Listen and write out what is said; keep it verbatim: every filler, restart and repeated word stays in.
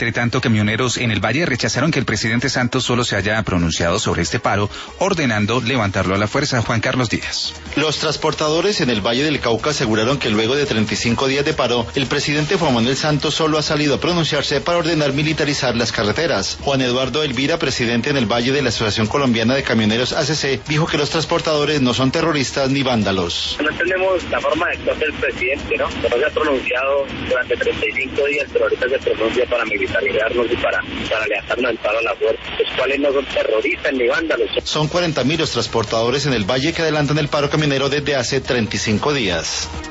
Entre tanto, camioneros en el Valle rechazaron que el presidente Santos solo se haya pronunciado sobre este paro, ordenando levantarlo a la fuerza. Juan Carlos Díaz. Los transportadores en el Valle del Cauca aseguraron que luego de treinta y cinco días de paro, el presidente Juan Manuel Santos solo ha salido a pronunciarse para ordenar militarizar las carreteras. Juan Eduardo Elvira, presidente en el Valle de la Asociación Colombiana de Camioneros A C C, dijo que los transportadores no son terroristas ni vándalos. No entendemos la forma de actuar del presidente, ¿no? No se ha pronunciado durante treinta y cinco días, pero ahorita se pronuncia para militarizarnos y para, para levantarnos el paro a la fuerza, los cuales no son terroristas ni vándalos. Son cuarenta mil los transportadores en el Valle que adelantan el paro camionero desde hace treinta y cinco días.